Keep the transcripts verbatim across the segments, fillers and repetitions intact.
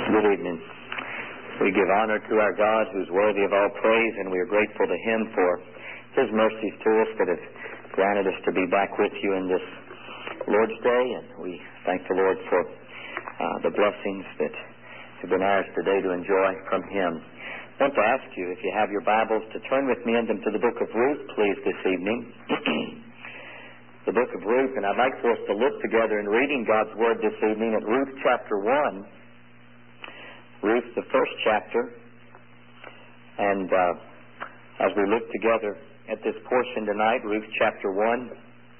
Good evening. We give honor to our God who's worthy of all praise, and we are grateful to Him for His mercies to us that have granted us to be back with you in this Lord's Day, and we thank the Lord for uh, the blessings that have been ours today to enjoy from Him. I want to ask you, if you have your Bibles, to turn with me into the book of Ruth, please, this evening. The book of Ruth, and I'd like for us to look together in reading God's Word this evening at Ruth chapter one. Ruth, the first chapter. And uh, as we look together at this portion tonight, Ruth chapter one,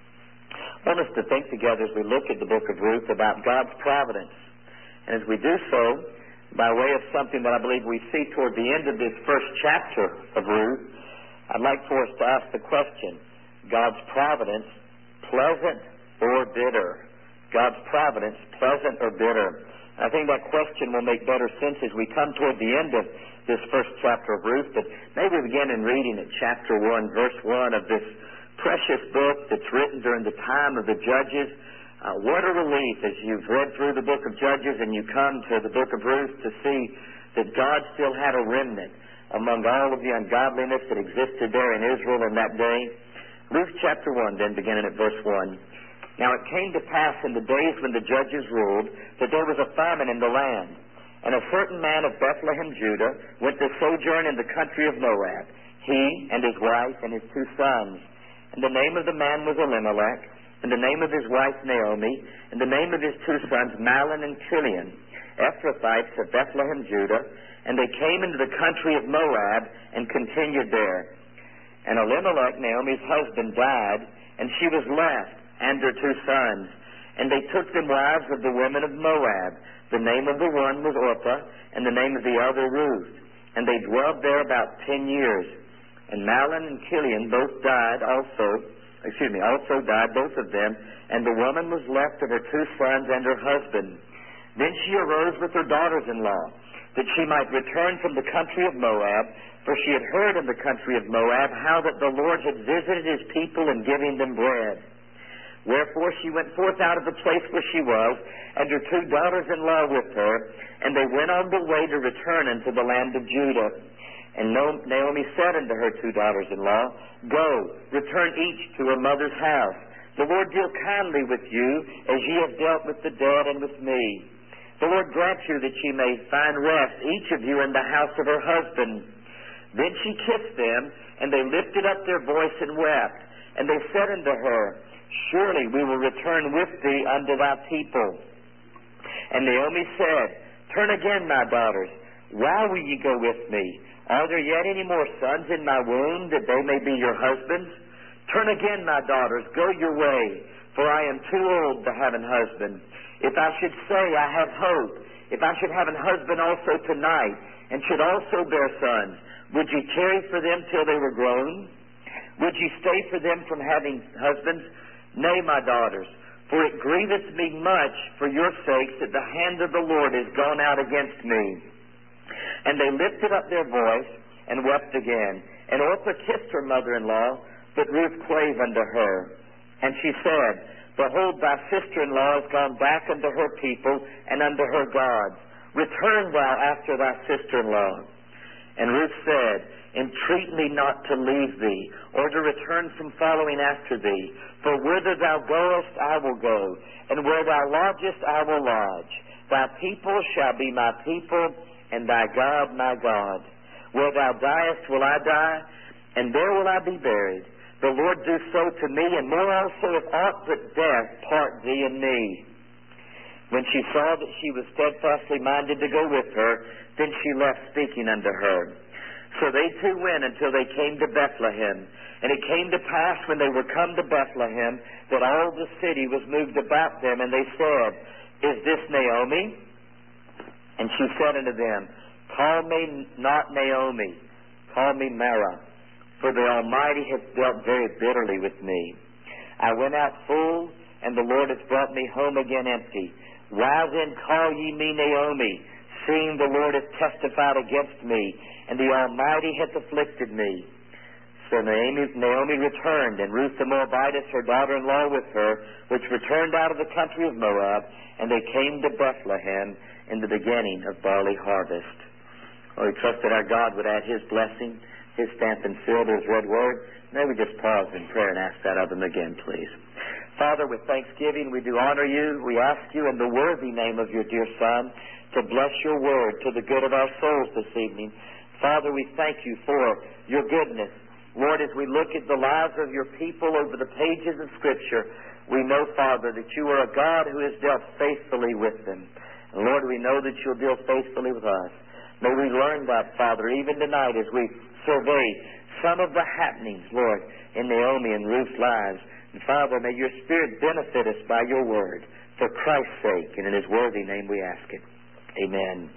I want us to think together as we look at the book of Ruth about God's providence. And as we do so, by way of something that I believe we see toward the end of this first chapter of Ruth, I'd like for us to ask the question, God's providence, pleasant or bitter? God's providence, pleasant or bitter? I think that question will make better sense as we come toward the end of this first chapter of Ruth. But maybe we begin in reading at chapter one, verse one of this precious book that's written during the time of the Judges. Uh, what a relief as you've read through the book of Judges and you come to the book of Ruth to see that God still had a remnant among all of the ungodliness that existed there in Israel in that day. Ruth chapter one, then beginning at verse one. Now it came to pass in the days when the judges ruled that there was a famine in the land. And a certain man of Bethlehem, Judah, went to sojourn in the country of Moab, he and his wife and his two sons. And the name of the man was Elimelech, and the name of his wife Naomi, and the name of his two sons Mahlon and Chilion, Ephrathites of Bethlehem, Judah. And they came into the country of Moab and continued there. And Elimelech, Naomi's husband, died, and she was left, and her two sons. And they took them wives of the women of Moab. The name of the one was Orpah, and the name of the other Ruth. And they dwelled there about ten years. And Mahlon and Chilion both died also, excuse me, also died, both of them, and the woman was left of her two sons and her husband. Then she arose with her daughters-in-law, that she might return from the country of Moab, for she had heard in the country of Moab how that the Lord had visited his people in giving them bread. Wherefore she went forth out of the place where she was, and her two daughters-in-law with her, and they went on the way to return unto the land of Judah. And Naomi said unto her two daughters-in-law, Go, return each to her mother's house. The Lord deal kindly with you, as ye have dealt with the dead and with me. The Lord grant you that ye may find rest, each of you in the house of her husband. Then she kissed them, and they lifted up their voice and wept. And they said unto her, Surely we will return with thee unto thy people. And Naomi said, Turn again, my daughters. Why will ye go with me? Are there yet any more sons in my womb, that they may be your husbands? Turn again, my daughters, go your way, for I am too old to have an husband. If I should say, I have hope, if I should have an husband also tonight, and should also bear sons, would ye tarry for them till they were grown? Would ye stay for them from having husbands? Nay, my daughters, for it grieveth me much for your sakes that the hand of the Lord is gone out against me. And they lifted up their voice and wept again. And Orpah kissed her mother-in-law, but Ruth clave unto her. And she said, Behold, thy sister-in-law is gone back unto her people and unto her gods. Return thou after thy sister-in-law. And Ruth said, Entreat me not to leave thee, or to return from following after thee. For whither thou goest, I will go, and where thou lodgest, I will lodge. Thy people shall be my people, and thy God my God. Where thou diest will I die, and there will I be buried. The Lord do so to me, and more also, if aught but death part thee and me. When she saw that she was steadfastly minded to go with her, then she left speaking unto her. So they two went until they came to Bethlehem. And it came to pass when they were come to Bethlehem that all the city was moved about them. And they said, Is this Naomi? And she said unto them, Call me not Naomi, call me Mara, for the Almighty hath dealt very bitterly with me. I went out full, and the Lord hath brought me home again empty. Why then call ye me Naomi, seeing the Lord hath testified against me, and the Almighty hath afflicted me? So Naomi, Naomi returned, and Ruth the Moabitess, her daughter-in-law, with her, which returned out of the country of Moab, and they came to Bethlehem in the beginning of barley harvest. Oh, we trust that our God would add His blessing, His stamp and seal to His read word. May we just pause in prayer and ask that of Him again, please. Father, with thanksgiving, we do honor You. We ask You in the worthy name of Your dear Son to bless Your word to the good of our souls this evening. Father, we thank You for Your goodness. Lord, as we look at the lives of Your people over the pages of Scripture, we know, Father, that You are a God who has dealt faithfully with them. And Lord, we know that You'll deal faithfully with us. May we learn that, Father, even tonight as we survey some of the happenings, Lord, in Naomi and Ruth's lives. And Father, may Your Spirit benefit us by Your word. For Christ's sake, and in His worthy name we ask it. Amen.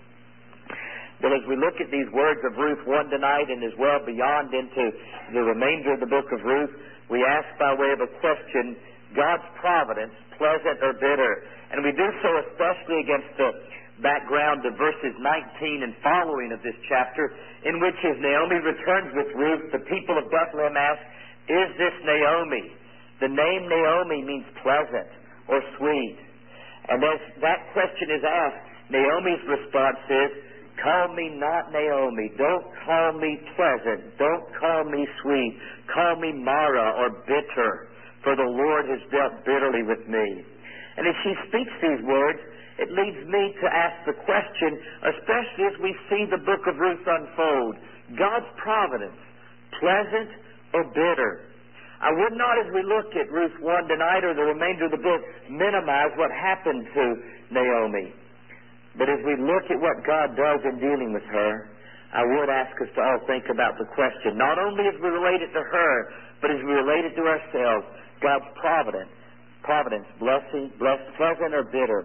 Well, as we look at these words of Ruth one tonight and as well beyond into the remainder of the book of Ruth, we ask by way of a question, God's providence, pleasant or bitter? And we do so especially against the background of verses nineteen and following of this chapter, in which as Naomi returns with Ruth, the people of Bethlehem ask, is this Naomi? The name Naomi means pleasant or sweet. And as that question is asked, Naomi's response is, call me not Naomi. Don't call me pleasant. Don't call me sweet. Call me Mara or bitter, for the Lord has dealt bitterly with me. And as she speaks these words, it leads me to ask the question, especially as we see the book of Ruth unfold, God's providence, pleasant or bitter? I would not, as we look at Ruth one tonight or the remainder of the book, minimize what happened to Naomi. But as we look at what God does in dealing with her, I would ask us to all think about the question, not only as we relate it to her, but as we relate it to ourselves, God's providence, providence, blessing, blessed, pleasant or bitter.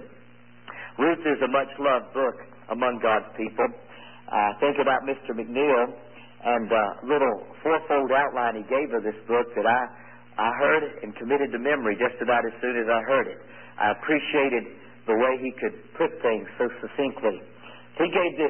Ruth is a much-loved book among God's people. I uh, think about Mister McNeil and a uh, little fourfold outline he gave of this book that I, I heard and committed to memory just about as soon as I heard it. I appreciated the way he could put things so succinctly. He gave this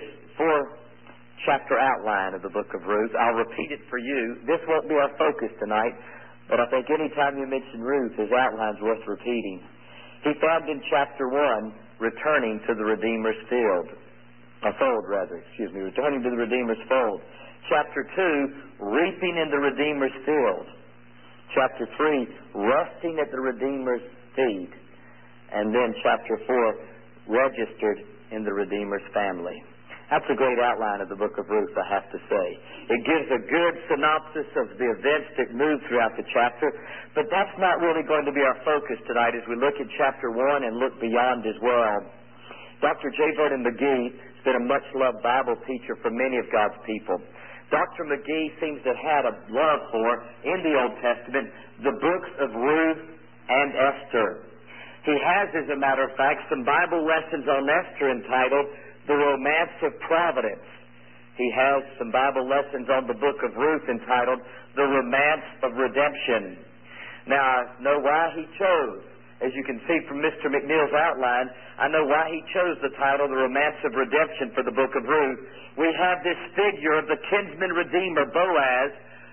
four-chapter outline of the book of Ruth. I'll repeat it for you. This won't be our focus tonight, but I think any time you mention Ruth, his outline's worth repeating. He found in chapter one, returning to the Redeemer's field. A fold, rather, excuse me, returning to the Redeemer's fold. Chapter two, reaping in the Redeemer's field. Chapter three, resting at the Redeemer's feet. And then chapter four, registered in the Redeemer's family. That's a great outline of the book of Ruth, I have to say. It gives a good synopsis of the events that move throughout the chapter, but that's not really going to be our focus tonight as we look at chapter one and look beyond as well. Doctor J. Vernon McGee has been a much-loved Bible teacher for many of God's people. Doctor McGee seems to have had a love for, in the Old Testament, the books of Ruth and Esther. He has, as a matter of fact, some Bible lessons on Esther entitled The Romance of Providence. He has some Bible lessons on the book of Ruth entitled The Romance of Redemption. Now, I know why he chose. As you can see from Mister McNeil's outline, I know why he chose the title The Romance of Redemption for the book of Ruth. We have this figure of the kinsman redeemer, Boaz,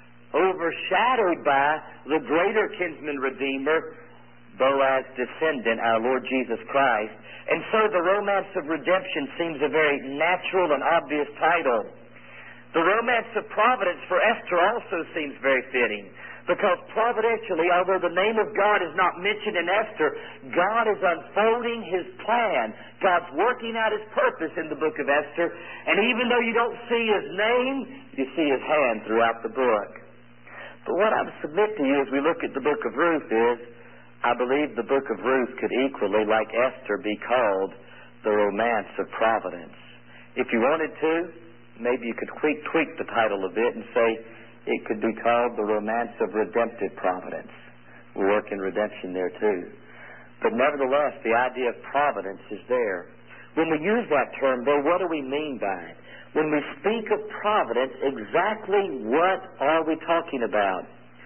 overshadowed by the greater kinsman redeemer, Boaz's descendant, our Lord Jesus Christ. And so the Romance of Redemption seems a very natural and obvious title. The Romance of Providence for Esther also seems very fitting, because providentially, although the name of God is not mentioned in Esther, God is unfolding His plan. God's working out His purpose in the book of Esther, and even though you don't see His name, you see His hand throughout the book. But what I would submit to you as we look at the book of Ruth is, I believe the book of Ruth could equally, like Esther, be called the Romance of Providence. If you wanted to, maybe you could tweak, tweak the title a bit and say it could be called the Romance of Redemptive Providence. We work in redemption there too. But nevertheless, the idea of providence is there. When we use that term, though, what do we mean by it? When we speak of providence, exactly what are we talking about?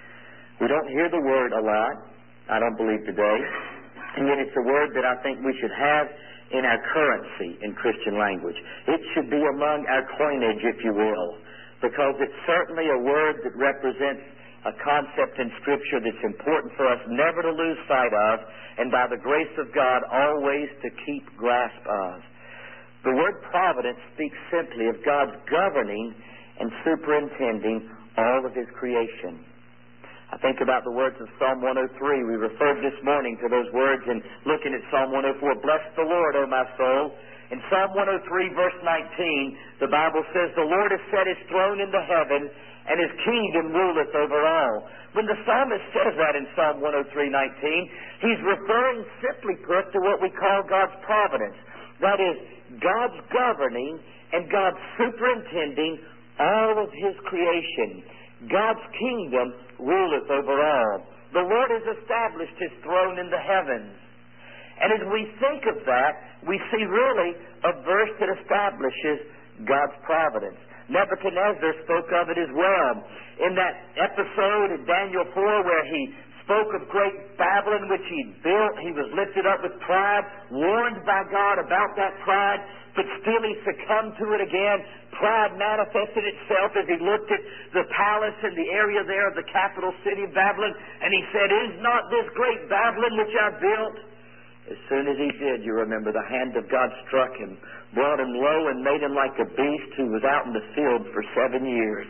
We don't hear the word a lot. I don't believe today. And yet it's a word that I think we should have in our currency in Christian language. It should be among our coinage, if you will. because it's certainly a word that represents a concept in Scripture that's important for us never to lose sight of, and by the grace of God, always to keep grasp of. The word providence speaks simply of God's governing and superintending all of His creation. I think about the words of Psalm one oh three. We referred this morning to those words in looking at Psalm one oh four. Bless the Lord, O my soul. In Psalm one oh three, verse nineteen, the Bible says, the Lord has set His throne into heaven, and His kingdom ruleth over all. When the psalmist says that in Psalm one oh three, nineteen, he's referring, simply put, to what we call God's providence. That is, God's governing and God's superintending all of His creation. God's kingdom ruleth over all. The Lord has established His throne in the heavens. And as we think of that, we see really a verse that establishes God's providence. Nebuchadnezzar spoke of it as well. In that episode in Daniel four where he spoke of great Babylon which he built, he was lifted up with pride, warned by God about that pride, but still he succumbed to it again. Pride manifested itself as he looked at the palace and the area there of the capital city of Babylon, and he said, is not this great Babylon which I built? As soon as he did, you remember, the hand of God struck him, brought him low, and made him like a beast who was out in the field for seven years.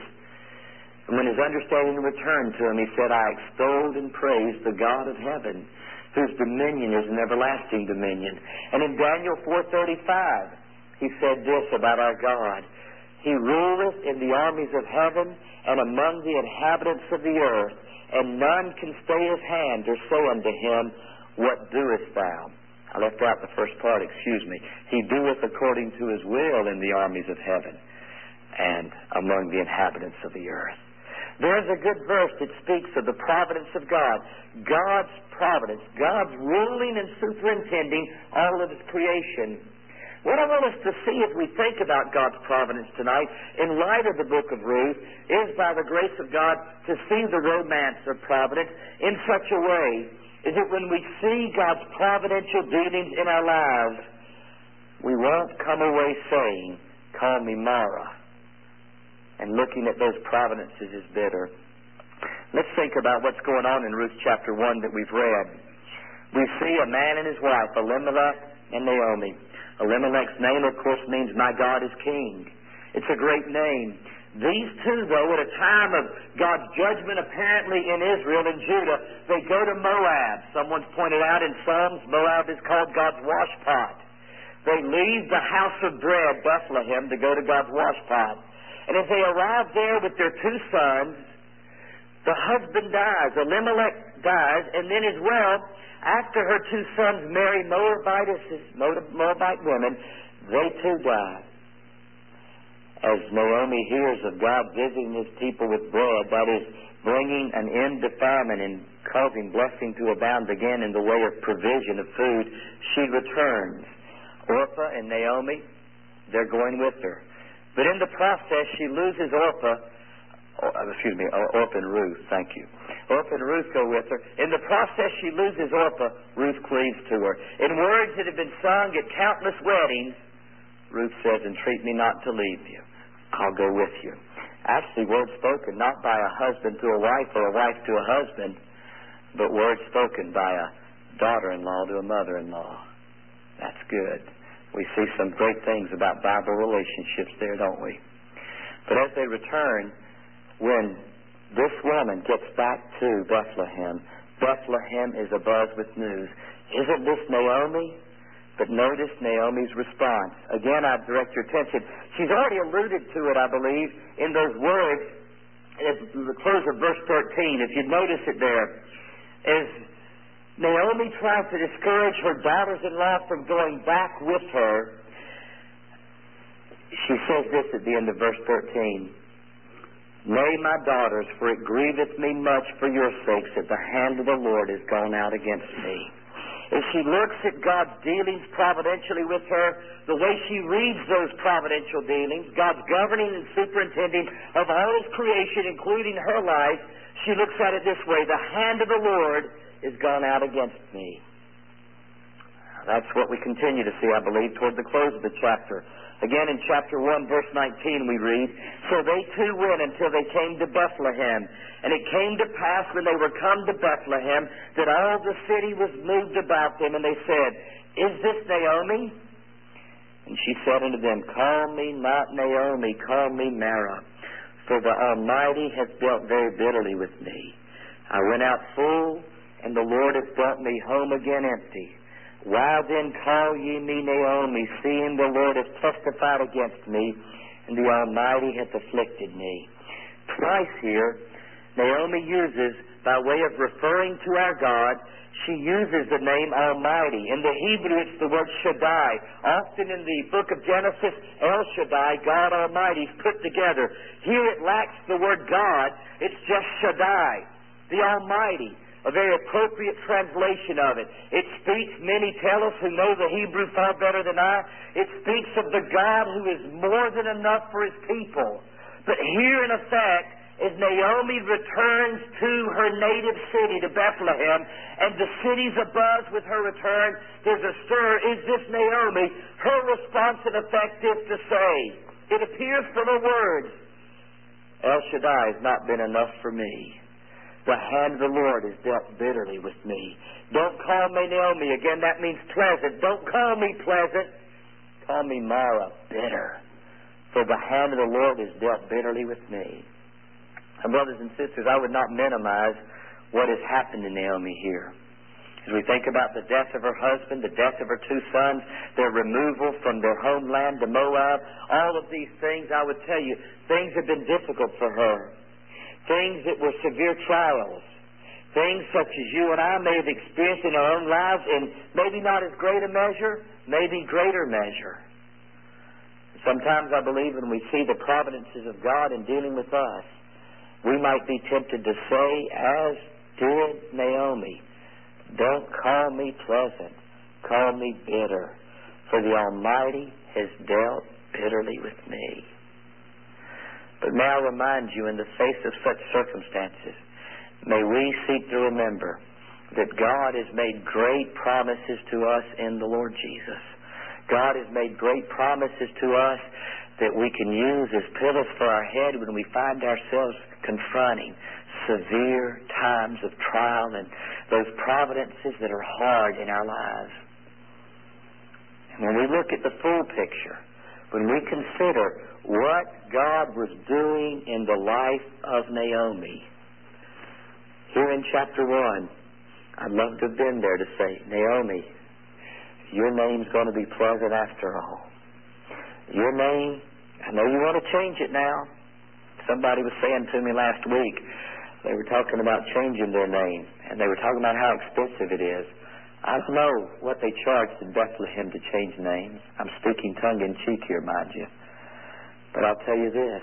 And when his understanding returned to him, he said, I extolled and praised the God of heaven, whose dominion is an everlasting dominion. And in Daniel four thirty-five, he said this about our God. He ruleth in the armies of heaven and among the inhabitants of the earth, and none can stay his hand or say unto him, what doest thou? I left out the first part, excuse me. He doeth according to His will in the armies of heaven and among the inhabitants of the earth. There's a good verse that speaks of the providence of God. God's providence, God's ruling and superintending all of His creation. What I want us to see as we think about God's providence tonight, in light of the book of Ruth, is by the grace of God to see the romance of providence in such a way is that when we see God's providential dealings in our lives, we won't come away saying, call me Mara, and looking at those providences as bitter. Let's think about what's going on in Ruth chapter one that we've read. We see a man and his wife, Elimelech and Naomi. Elimelech's name, of course, means my God is king. It's a great name. These two, though, at a time of God's judgment apparently in Israel and Judah, they go to Moab. Someone's pointed out in Psalms, Moab is called God's washpot. They leave the house of bread, Bethlehem, to go to God's washpot. And as they arrive there with their two sons, the husband dies. Elimelech dies, and then as well, after her two sons marry Moabite, Moabite women, they too die. As Naomi hears of God visiting His people with bread, that is, bringing an end to famine and causing blessing to abound again in the way of provision of food, she returns. Orpah and Naomi, they're going with her. But in the process, she loses Orpah, or, excuse me, Orpah and Ruth, thank you. Orpah and Ruth go with her. In the process, she loses Orpah. Ruth cleaves to her. In words that have been sung at countless weddings, Ruth says, entreat me not to leave you. I'll go with you. Actually, words spoken not by a husband to a wife or a wife to a husband, but words spoken by a daughter-in-law to a mother-in-law. That's good. We see some great things about Bible relationships there, don't we? But as they return, when this woman gets back to Bethlehem, Bethlehem is abuzz with news. Isn't this Naomi? But notice Naomi's response. Again, I direct your attention. She's already alluded to it, I believe, in those words at the close of verse thirteen. If you notice it there, as Naomi tries to discourage her daughters-in-law from going back with her, she says this at the end of verse thirteen. Nay, my daughters, for it grieveth me much for your sakes that the hand of the Lord is gone out against me. As she looks at God's dealings providentially with her, the way she reads those providential dealings, God's governing and superintending of all His creation, including her life, she looks at it this way: the hand of the Lord is gone out against me. That's what we continue to see, I believe, toward the close of the chapter. Again, in chapter one, verse nineteen, we read, "So they too went until they came to Bethlehem. And it came to pass when they were come to Bethlehem that all the city was moved about them, and they said, Is this Naomi? And she said unto them, Call me not Naomi, call me Mara, for the Almighty hath dealt very bitterly with me. I went out full, and the Lord hath brought me home again empty. Why then call ye me Naomi, seeing the Lord hath testified against me, and the Almighty hath afflicted me?" Twice here, Naomi uses, by way of referring to our God, she uses the name Almighty. In the Hebrew, it's the word Shaddai. Often in the book of Genesis, El Shaddai, God Almighty, is put together. Here it lacks the word God. It's just Shaddai, the Almighty. A very appropriate translation of it. It speaks, many tell us who know the Hebrew far better than I, it speaks of the God who is more than enough for His people. But here, in effect, as Naomi returns to her native city, to Bethlehem, and the city's abuzz with her return, there's a stir, "Is this Naomi?" Her response, in effect, is to say, it appears from her words, "El Shaddai has not been enough for me. The hand of the Lord has dealt bitterly with me. Don't call me Naomi." Again, that means pleasant. Don't call me pleasant. Call me Mara, bitter. For the hand of the Lord has dealt bitterly with me. And brothers and sisters, I would not minimize what has happened to Naomi here. As we think about the death of her husband, the death of her two sons, their removal from their homeland to Moab, all of these things, I would tell you, things have been difficult for her. Things that were severe trials. Things such as you and I may have experienced in our own lives in maybe not as great a measure, maybe greater measure. Sometimes I believe when we see the providences of God in dealing with us, we might be tempted to say, as did Naomi, "Don't call me pleasant, call me bitter, for the Almighty has dealt bitterly with me." But may I remind you, in the face of such circumstances, may we seek to remember that God has made great promises to us in the Lord Jesus. God has made great promises to us that we can use as pillows for our head when we find ourselves confronting severe times of trial and those providences that are hard in our lives. And when we look at the full picture, when we consider what God was doing in the life of Naomi, here in chapter one, I'd love to have been there to say, "Naomi, your name's going to be pleasant after all. Your name, I know you want to change it now." Somebody was saying to me last week, they were talking about changing their name, and they were talking about how expensive it is. I don't know what they charged in Bethlehem to change names. I'm speaking tongue-in-cheek here, mind you. But I'll tell you this,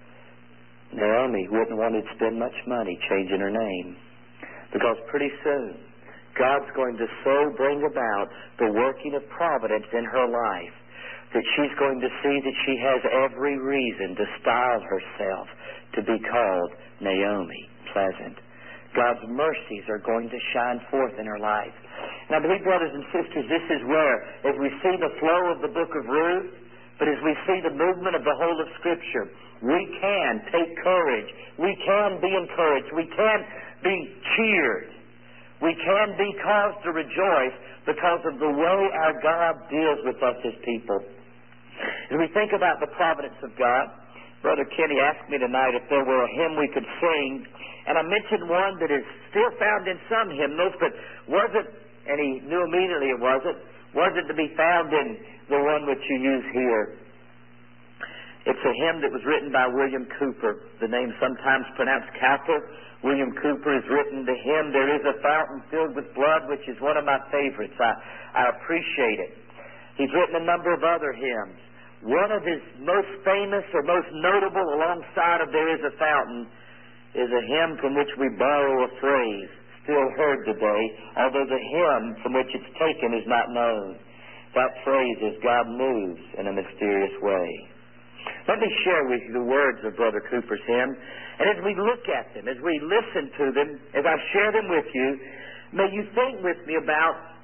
Naomi wouldn't want to spend much money changing her name, because pretty soon God's going to so bring about the working of providence in her life that she's going to see that she has every reason to style herself to be called Naomi, pleasant. God's mercies are going to shine forth in her life. And I believe, brothers and sisters, this is where, as we see the flow of the book of Ruth, but as we see the movement of the whole of Scripture, we can take courage. We can be encouraged. We can be cheered. We can be caused to rejoice because of the way our God deals with us as people. As we think about the providence of God, Brother Kenny asked me tonight if there were a hymn we could sing, and I mentioned one that is still found in some hymnals, but wasn't, and he knew immediately it wasn't, wasn't to be found in the one which you use here. It's a hymn that was written by William Cooper. The name sometimes pronounced Cowper. William Cooper has written the hymn, "There is a fountain filled with blood," which is one of my favorites. I, I appreciate it. He's written a number of other hymns. One of his most famous or most notable alongside of "There is a fountain" is a hymn from which we borrow a phrase, still heard today, although the hymn from which it's taken is not known. That phrase is, "God moves in a mysterious way." Let me share with you the words of Brother Cooper's hymn. And as we look at them, as we listen to them, as I share them with you, may you think with me about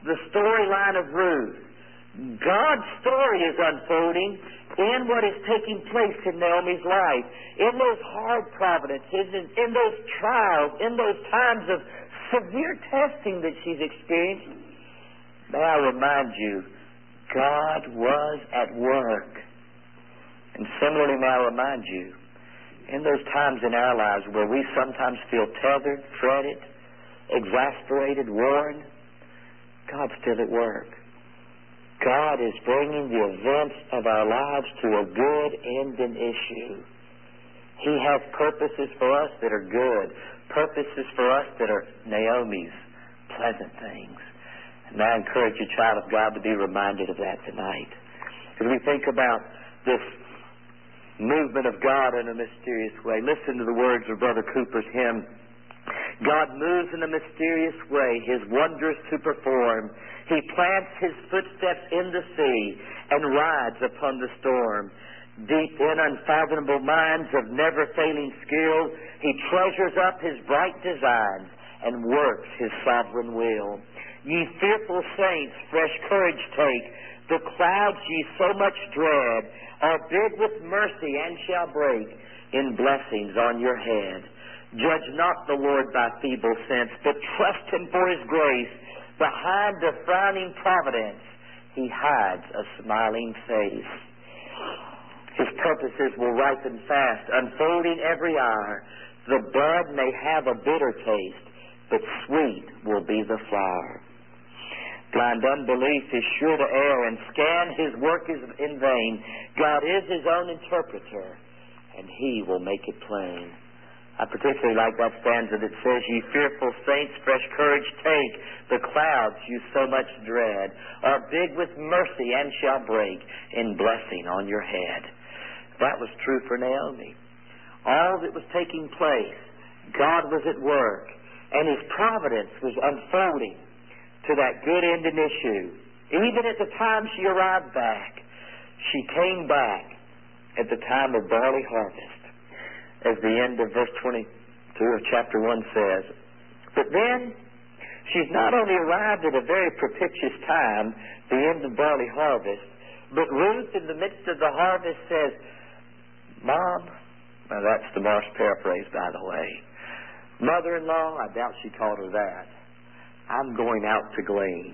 the storyline of Ruth. God's story is unfolding in what is taking place in Naomi's life. In those hard providences, in, in those trials, in those times of severe testing that she's experienced, may I remind you, God was at work. And similarly, may I remind you, in those times in our lives where we sometimes feel tethered, fretted, exasperated, worn, God's still at work. God is bringing the events of our lives to a good end and issue. He has purposes for us that are good, purposes for us that are Naomi's pleasant things. And I encourage you, child of God, to be reminded of that tonight. As we think about this movement of God in a mysterious way, listen to the words of Brother Cooper's hymn. God moves in a mysterious way, His wonders to perform. He plants His footsteps in the sea and rides upon the storm. Deep in unfathomable minds of never-failing skill, He treasures up His bright designs and works His sovereign will. Ye fearful saints, fresh courage take. The clouds ye so much dread are big with mercy and shall break in blessings on your head. Judge not the Lord by feeble sense, but trust Him for His grace. Behind the frowning providence, He hides a smiling face. His purposes will ripen fast, unfolding every hour. The bud may have a bitter taste, but sweet will be the flower. Blind unbelief is sure to err, and scan His work is in vain. God is His own interpreter, and He will make it plain. I particularly like that stanza that says, Ye fearful saints, fresh courage take. The clouds you so much dread are big with mercy and shall break in blessing on your head. That was true for Naomi. All that was taking place, God was at work, and His providence was unfolding to that good end and issue. Even at the time she arrived back, she came back at the time of barley harvest, as the end of verse twenty-two of chapter one says. But then, she's not only arrived at a very propitious time, the end of barley harvest, but Ruth, in the midst of the harvest, says, Mom, now that's the Marsh paraphrase, by the way. Mother-in-law, I doubt she called her that. I'm going out to glean.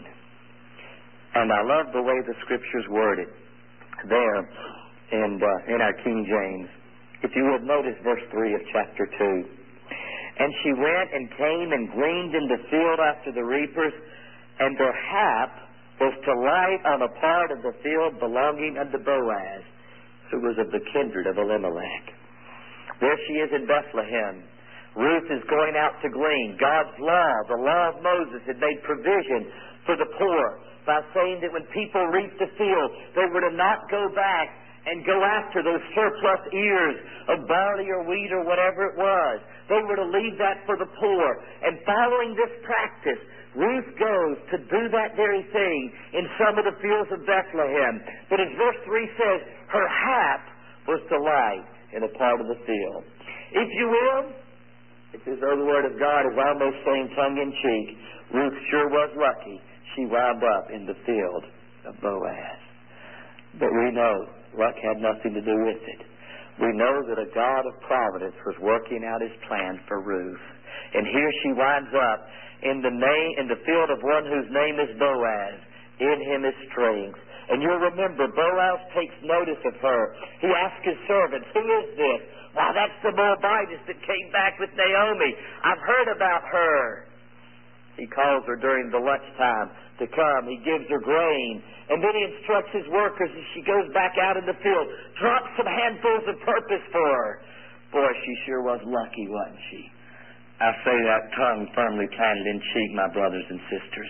And I love the way the Scripture's worded there in, uh, in our King James. If you would notice verse three of chapter two. And she went and came and gleaned in the field after the reapers, and their hap was to light on a part of the field belonging unto Boaz, who was of the kindred of Elimelech. There she is in Bethlehem. Ruth is going out to glean. God's law, the law of Moses, had made provision for the poor by saying that when people reaped the field, they were to not go back and go after those surplus ears of barley or wheat or whatever it was. They were to leave that for the poor. And following this practice, Ruth goes to do that very thing in some of the fields of Bethlehem. But as verse three says, her hap was to light in a part of the field. If you will, it's as though the Word of God is almost saying tongue-in-cheek, Ruth sure was lucky she wound up in the field of Boaz. But we know luck had nothing to do with it. We know that a God of providence was working out His plan for Ruth. And here she winds up in the name, in the field of one whose name is Boaz. In him is strength. And you'll remember, Boaz takes notice of her. He asks his servants, who is this? Why, that's the Moabitess that came back with Naomi. I've heard about her. He calls her during the lunchtime to come. He gives her grain. And then he instructs his workers as she goes back out in the field. Drop some handfuls of purpose for her. Boy, she sure was lucky, wasn't she? I say that tongue firmly planted in cheek, my brothers and sisters.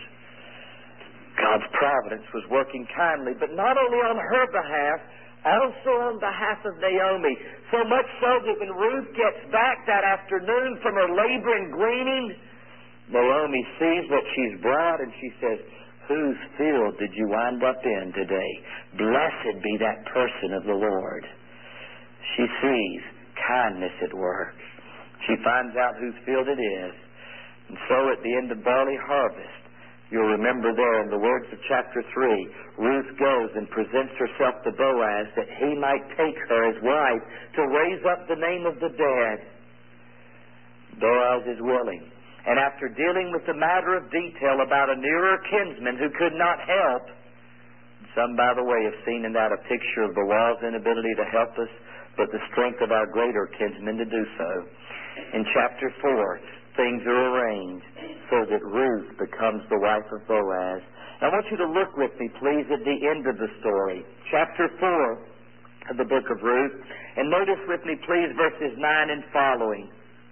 God's providence was working kindly, but not only on her behalf, also on behalf of Naomi. So much so that when Ruth gets back that afternoon from her labor and gleaning, Naomi sees what she's brought and she says, whose field did you wind up in today? Blessed be that person of the Lord. She sees kindness at work. She finds out whose field it is. And so at the end of barley harvest, You'll remember there in the words of chapter three, Ruth goes and presents herself to Boaz that he might take her as wife to raise up the name of the dead. Boaz is willing. And after dealing with the matter of detail about a nearer kinsman who could not help, some, by the way, have seen in that a picture of the wall's inability to help us, but the strength of our greater kinsmen to do so. In chapter four, things are arranged so that Ruth becomes the wife of Boaz. I want you to look with me, please, at the end of the story. Chapter four of the book of Ruth. And notice with me, please, verses nine and following.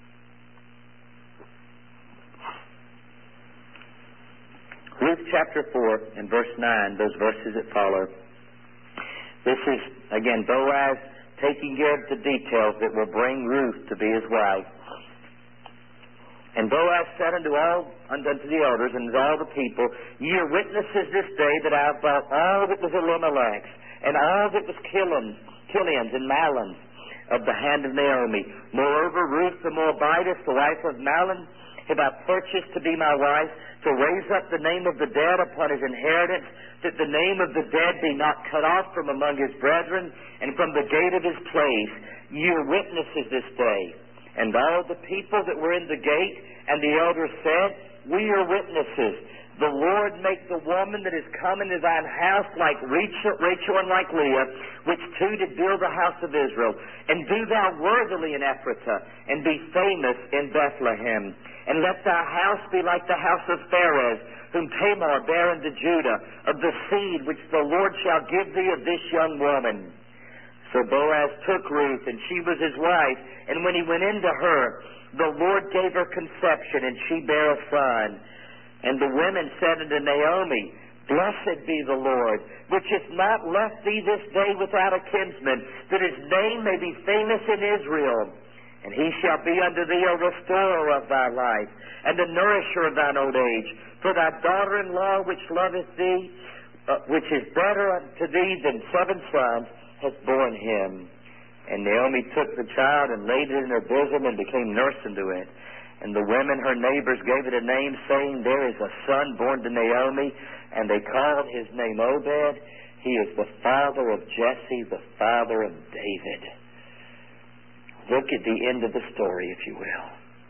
Ruth chapter four and verse nine, those verses that follow. This is, again, Boaz taking care of the details that will bring Ruth to be his wife. And Boaz said unto all unto the elders and unto all the people, Ye are witnesses this day that I have bought all that was Elimelech's, and all that was Chilion's, Chilion's and Mahlon's of the hand of Naomi. Moreover, Ruth the Moabitess, the wife of Mahlon, have I purchased to be my wife, to raise up the name of the dead upon his inheritance, that the name of the dead be not cut off from among his brethren, and from the gate of his place. Ye are witnesses this day. And all the people that were in the gate and the elders said, We are witnesses. The Lord make the woman that is come into thine house like Rachel, Rachel and like Leah, which two did build the house of Israel. And do thou worthily in Ephrathah, and be famous in Bethlehem. And let thy house be like the house of Pharez, whom Tamar bare unto Judah, of the seed which the Lord shall give thee of this young woman. So Boaz took Ruth, and she was his wife. And when he went into her, the Lord gave her conception, and she bare a son. And the women said unto Naomi, Blessed be the Lord, which hath not left thee this day without a kinsman, that his name may be famous in Israel. And he shall be unto thee a restorer of thy life, and a nourisher of thine old age. For thy daughter-in-law, which loveth thee, uh, which is better unto thee than seven sons, hath borne him. And Naomi took the child and laid it in her bosom and became nurse unto it. And the women, her neighbors, gave it a name, saying, There is a son born to Naomi. And they called his name Obed. He is the father of Jesse, the father of David. Look at the end of the story, if you will.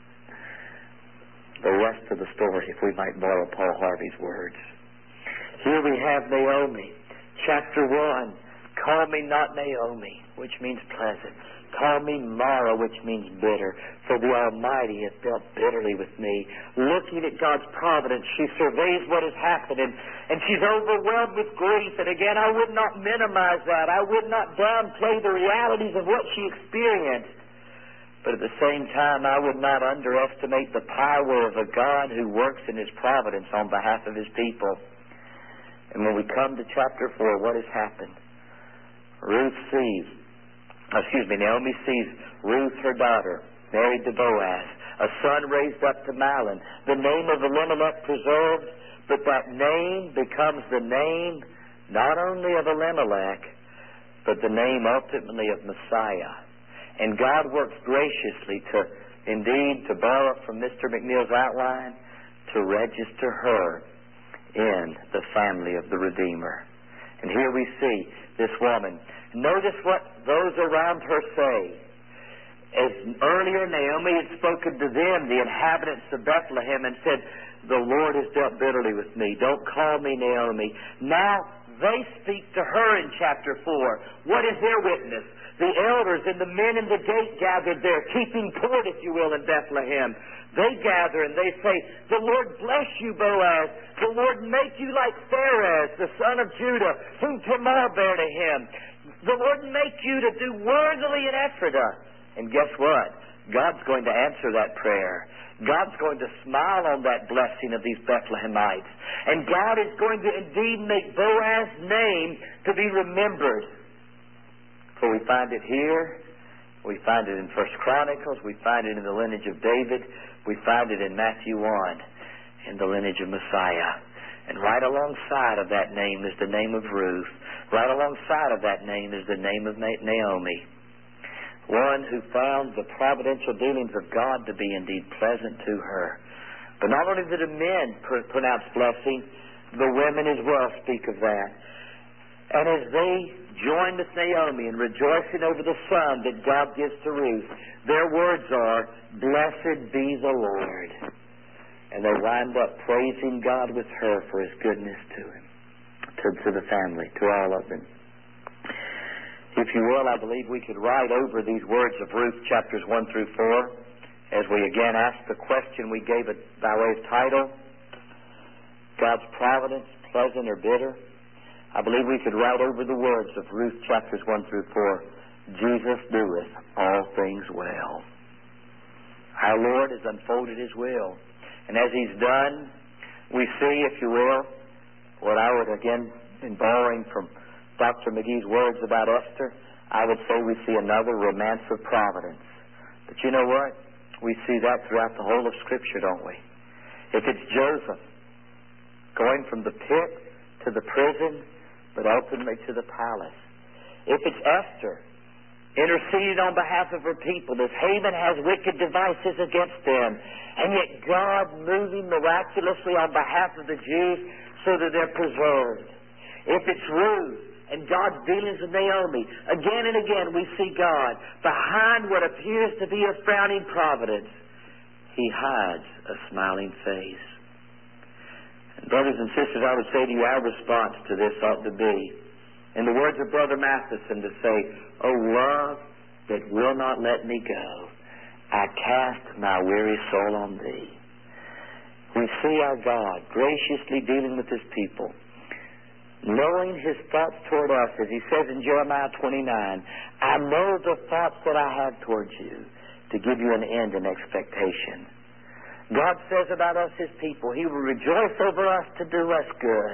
The rest of the story, if we might borrow Paul Harvey's words. Here we have Naomi. Chapter one. Call me not Naomi, which means pleasant. Call me Mara, which means bitter. For the Almighty hath dealt bitterly with me. Looking at God's providence, she surveys what has happened, and, and she's overwhelmed with grief. And again, I would not minimize that. I would not downplay the realities of what she experienced. But at the same time, I would not underestimate the power of a God who works in his providence on behalf of his people. And when we come to chapter four, what has happened? Ruth sees, excuse me, Naomi sees Ruth, her daughter, married to Boaz, a son raised up to Mahlon, the name of Elimelech preserved, but that name becomes the name not only of Elimelech, but the name ultimately of Messiah. And God works graciously to, indeed, to borrow from Mister McNeil's outline, to register her in the family of the Redeemer. And here we see this woman. Notice what those around her say. As earlier Naomi had spoken to them, the inhabitants of Bethlehem, and said, The Lord has dealt bitterly with me. Don't call me Naomi. Now they speak to her in chapter four. What is their witness? The elders and the men in the gate gathered there, keeping court, if you will, in Bethlehem. They gather and they say, The Lord bless you, Boaz. The Lord make you like Pharez, the son of Judah, whom Tamar bare to him. The Lord make you to do worthily in Ephrathah. And guess what? God's going to answer that prayer. God's going to smile on that blessing of these Bethlehemites. And God is going to indeed make Boaz's name to be remembered. For we find it here. We find it in First Chronicles. We find it in the lineage of David. We find it in Matthew one, in the lineage of Messiah. And right alongside of that name is the name of Ruth. Right alongside of that name is the name of Naomi. One who found the providential dealings of God to be indeed pleasant to her. But not only do the men pr- pronounce blessing, the women as well speak of that. And as they join with Naomi in rejoicing over the son that God gives to Ruth, their words are, "Blessed be the Lord." And they wind up praising God with her for His goodness to him, to, to the family, to all of them. If you will, I believe we could write over these words of Ruth chapters one through four as we again ask the question we gave it by way of title, God's providence, pleasant or bitter? I believe we could write over the words of Ruth chapters one through four, Jesus doeth all things well. Our Lord has unfolded His will. And as He's done, we see, if you will, what I would again, in borrowing from Doctor McGee's words about Esther, I would say we see another romance of providence. But you know what? We see that throughout the whole of Scripture, don't we? If it's Joseph going from the pit to the prison, but ultimately to the palace. If it's Esther interceding on behalf of her people as Haman has wicked devices against them, and yet God moving miraculously on behalf of the Jews so that they're preserved. If it's Ruth and God's dealings with Naomi, again and again we see God behind what appears to be a frowning providence. He hides a smiling face. And brothers and sisters, I would say to you, our response to this ought to be, in the words of Brother Matheson, to say, "O love that will not let me go, I cast my weary soul on Thee." We see our God graciously dealing with His people, knowing His thoughts toward us, as He says in Jeremiah twenty-nine, "I know the thoughts that I have towards you, to give you an end in expectation." God says about us, His people, He will rejoice over us to do us good.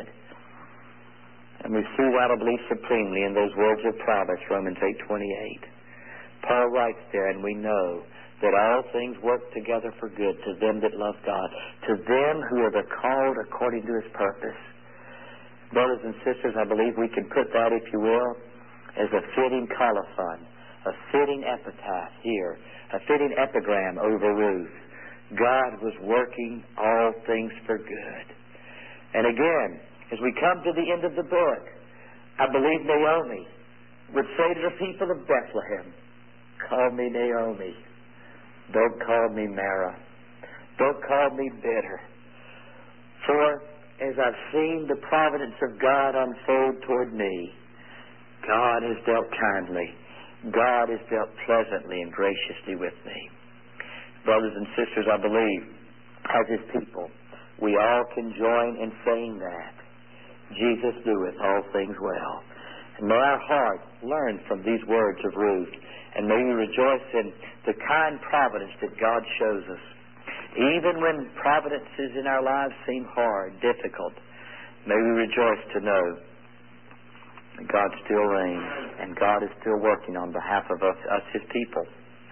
And we see that, I believe, supremely in those words of Proverbs, Romans eight twenty-eight. Paul writes there, "And we know that all things work together for good to them that love God, to them who are the called according to His purpose." Brothers and sisters, I believe we can put that, if you will, as a fitting colophon, a fitting epitaph here, a fitting epigram over Ruth. God was working all things for good. And again, as we come to the end of the book, I believe Naomi would say to the people of Bethlehem, "Call me Naomi. Don't call me Mara. Don't call me bitter. For as I've seen the providence of God unfold toward me, God has dealt kindly. God has dealt pleasantly and graciously with me." Brothers and sisters, I believe, as His people, we all can join in saying that. Jesus doeth all things well. And may our heart learn from these words of Ruth, and may we rejoice in the kind providence that God shows us. Even when providences in our lives seem hard, difficult, may we rejoice to know that God still reigns, and God is still working on behalf of us, us His people.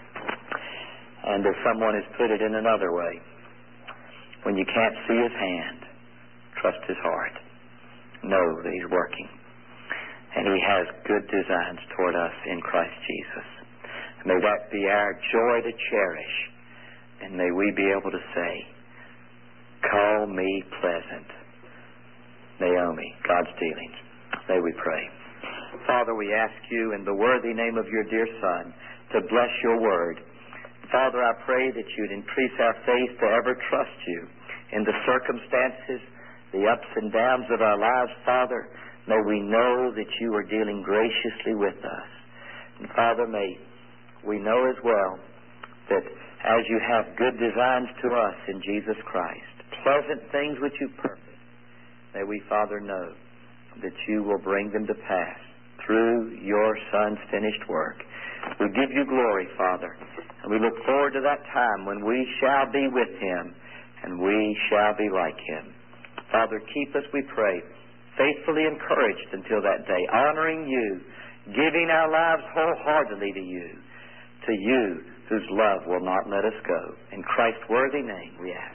And as someone has put it in another way, when you can't see His hand, trust His heart. Know that He's working. And He has good designs toward us in Christ Jesus. May that be our joy to cherish. And may we be able to say, "Call me pleasant." Naomi, God's dealings. May we pray. Father, we ask You in the worthy name of Your dear Son to bless Your word. Father, I pray that You'd increase our faith to ever trust You in the circumstances, the ups and downs of our lives. Father, may we know that You are dealing graciously with us. And Father, may we know as well that as You have good designs to us in Jesus Christ, pleasant things which You purpose, may we, Father, know that You will bring them to pass through Your Son's finished work. We give You glory, Father, and we look forward to that time when we shall be with Him and we shall be like Him. Father, keep us, we pray, faithfully encouraged until that day, honoring You, giving our lives wholeheartedly to You, to You whose love will not let us go. In Christ's worthy name we ask.